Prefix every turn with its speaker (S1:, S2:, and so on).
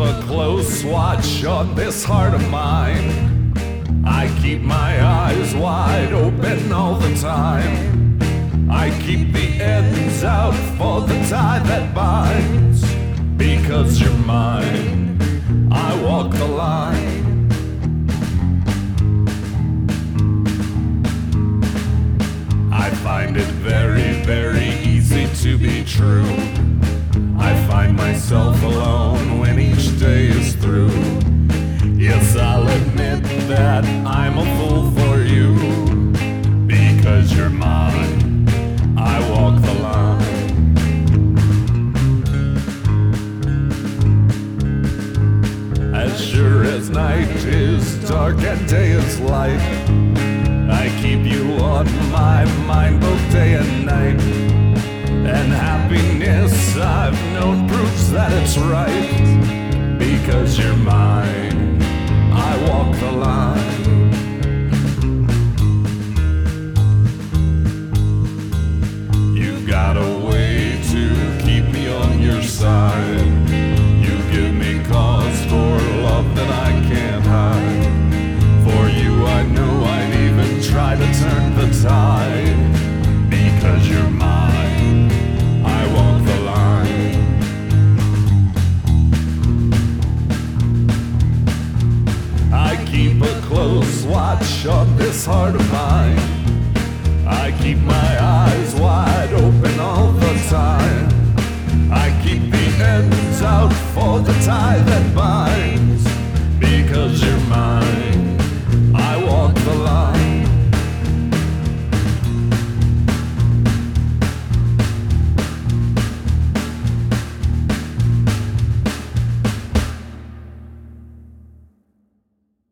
S1: a close watch on this heart of mine. I keep my eyes wide open all the time. I keep the ends out for the tie that binds. Because you're mine, I walk the line. I find it very, very easy to be true. I find myself alone when each day is through. Yes, I'll admit that I'm a fool for you. Because you're mine, I walk the line. As sure as night is dark and day is light, I keep you on my mind both day and night. And happiness I've known proves that it's right. Because you're mine, I walk the line. You've got a way to keep me on your side. You give me cause for love that I can't hide. For you I know I'd even try to turn the tide. Because you're mine, I walk the line. I keep a close watch on this heart of mine. I keep my eyes wide open all the time. I keep the ends out for the tie that binds. Because you're mine.